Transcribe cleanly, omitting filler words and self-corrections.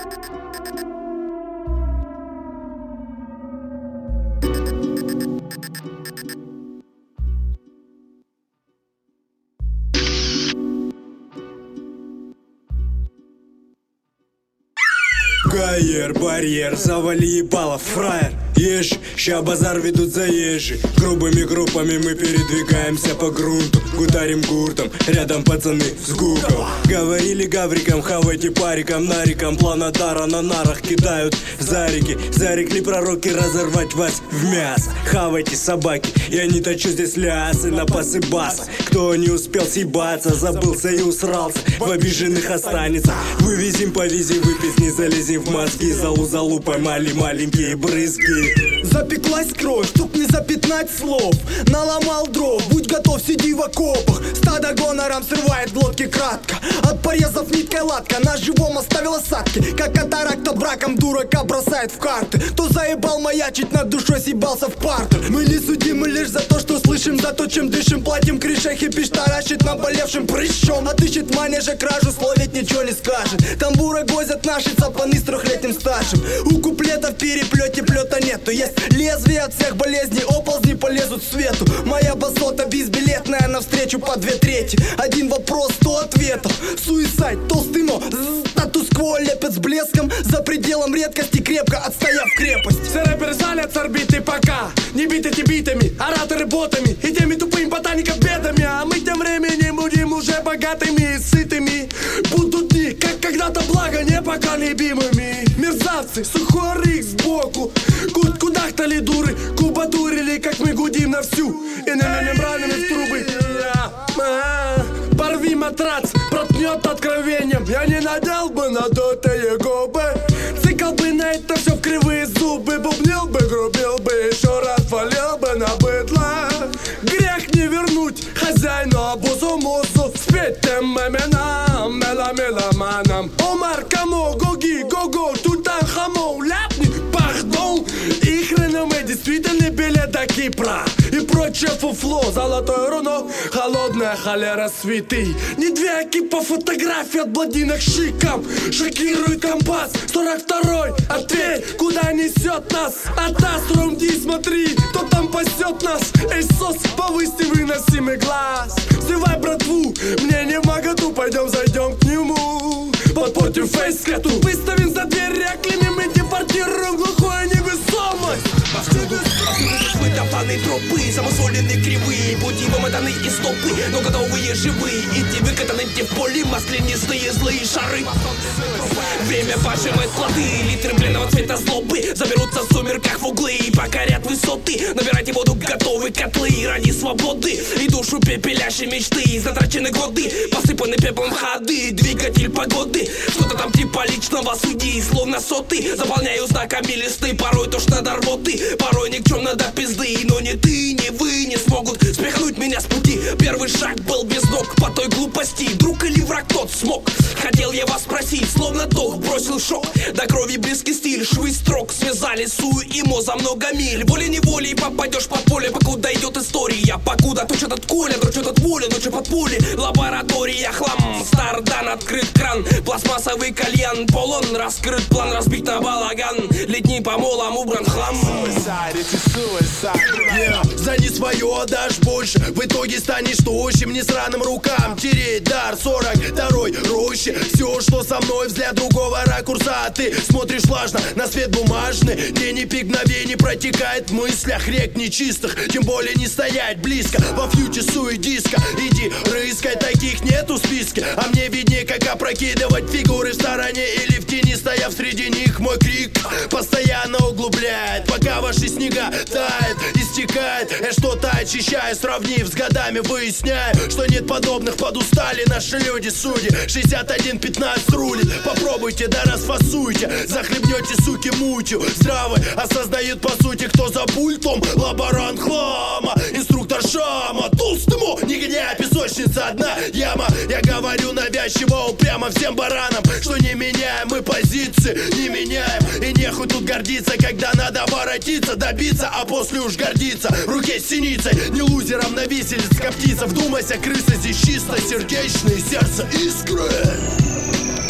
Каер, барьер, завали ебало, фраер. Ешь, ща базар ведут заезжие. Грубыми группами мы передвигаемся по грунту. Гутарим гуртом, рядом пацаны с гуком. Говорили гаврикам, хавайте парикам, нарикам. Планетара на нарах кидают зарики. Зарекли пророки разорвать вас в мясо. Хавайте собаки, я не точу здесь лясы на пасы баса. Кто не успел съебаться, забылся и усрался, в обиженных останется. Вывезем, повезем, выпить не залезем в мозги. Залу поймали маленькие брызги. Запеклась кровь, чтоб не запятнать слов. Наломал дров, будь готов, сиди в окопах. Стадо гонором срывает глотки кратко. От порезов ниткой латка, на живом оставил осадки. Как катаракта браком дурака бросает в карты. Кто заебал маячить над душой, съебался в партер. Мы не судимы лишь за то, что слышим, за то, чем дышим. Платим крышей, хипиш таращит наболевшим прыщом. Отыщет в манеже кражу, словить ничего не скажет. Тамбуры гозят наши цапаны с трехлетним стажем. У куплетов в переплете плета нету. Есть лезвие от всех болезней, оползни полезут в свету. Моя басота безбилетная навстречу по 2/3. Один вопрос, 100 ответов. Суисайд, толстый но статус-кво лепят с блеском. За пределом редкости, крепко отстояв крепость. Все рэперы залят с орбиты пока не биты битами, ораторы ботами и теми тупыми ботаников бедами. А мы тем временем будем уже богатыми и сытыми. Будут дни, как когда-то благо непоколебимыми. Мерзавцы, сухой рик сбоку, кудахтали дуры, кубатурили, как мы гудим на всю. Иными мембранами в трубы. Порви матрац, проткнет откровением. Я не надел бы надутые губы. Цикл бы на это все в кривые зубы. Бубнил бы, грубил бы, еще раз валил бы на быдло. Грех не вернуть хозяину обузу музу. Спеть тем именам, меломанам. Омар, Камо, Гоги, Гого, Тутанхамон. Ляпни, пардон. Их реноме действительно билет до Кипра. И прочее фуфло, золотое руно, холодная холера святый. Не две кипа фотографий от бладинок шиком. Шокирует компас, 42-й, ответь, куда несет нас. Атас, румди, смотри, кто там пасет нас. Эй, сос, повысьте выносимый глаз. Взывай братву, мне не в моготу, пойдем зайдем к нему. Подпортим фейс-кату, выставим за дверь, оклемим и депортируем глухую невесомость. Выдаваны тропы, замусоленные кривые пути вымотаны и стопы, но готовые живые. Идти выкатаны те в поле, маслянистые злые шары. Время поджимает плоды, литры бледного цвета злобы заберутся в сумерках в углы и покорят высоты. Набирайте воду, готовы котлы ради свободы и душу пепелящей мечты. Затрачены годы, посыпаны пеплом ходы, двигатель погоды. Что-то там типа личного судьи, словно соты. Заполняю знаками листы, порой тошно до рвоты, порой никчемно до пизды. Но ни ты, ни вы не смогут спихнуть меня с пути. Первый шаг был без ног по той глупости. Друг или враг тот смог. Хотел я вас спросить, словно ток бросил шок. До крови близкий стиль, швы строк связали сую и мо за много миль. Волей-неволей попадешь под поле, покуда идет история. Покуда точат от коля, дрочат от воли, ночью под пули. Лаборатория, хлам, стардан, открыт кран. Пластмассовый кальян, полон, раскрыт план, разбит на балаган. Летний помолом убран хлам. За не свое отдашь больше, в итоге станешь тощим, не сраным рукам тереть дар 42-й роще. Все, что со мной, взгляд другого ракурса. Ты смотришь влажно на свет бумажный. День и пик мгновений протекает в мыслях рек нечистых. Тем более не стоять близко во фьюче сует диско. Иди рыскай, таких нету в списке. А мне виднее, как опрокидывать фигуры в стороне или в тени, стояв среди них. Мой крик постоянно углубляет, пока ваши снега тает, истекает. Я что-то очищаю, сравнив с годами, выясняю, что нет подобных, подустали наши люди, судьи. 61-15 рулит, попробуйте, да расфасуйте. Захлебнете, суки, мутью. Здравый осознают по сути, кто за пультом. Лаборант хлама, инструктор шама. Толстому, негодяй, песочница одна яма. Я говорю навязчиво, упрямо всем баранам, что не меняем мы позиции, не меняем. И нехуй тут гордиться, когда надо воротиться, добиться, а после уж гордиться. В руке с синицей, не лузером на виселице коптиться. Вдумайся, крыса здесь чисто, сердечное сердце искры.